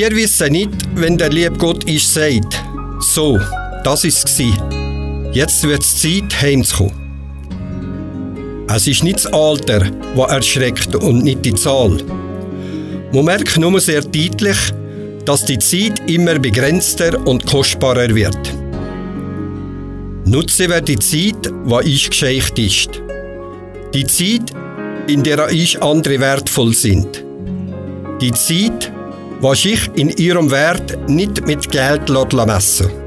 Wir wissen nicht, wenn der liebe Gott ist sagt. So, das ist es. Jetzt wird es Zeit, heimzukommen. Es ist nicht das Alter, das erschreckt und nicht die Zahl. Man merkt nur sehr deutlich, dass die Zeit immer begrenzter und kostbarer wird. Nutze wir die Zeit, die euch geschenkt ist. Die Zeit, in der euch andere wertvoll sind. Die Zeit, die sich in ihrem Wert nicht mit Geld messen lässt.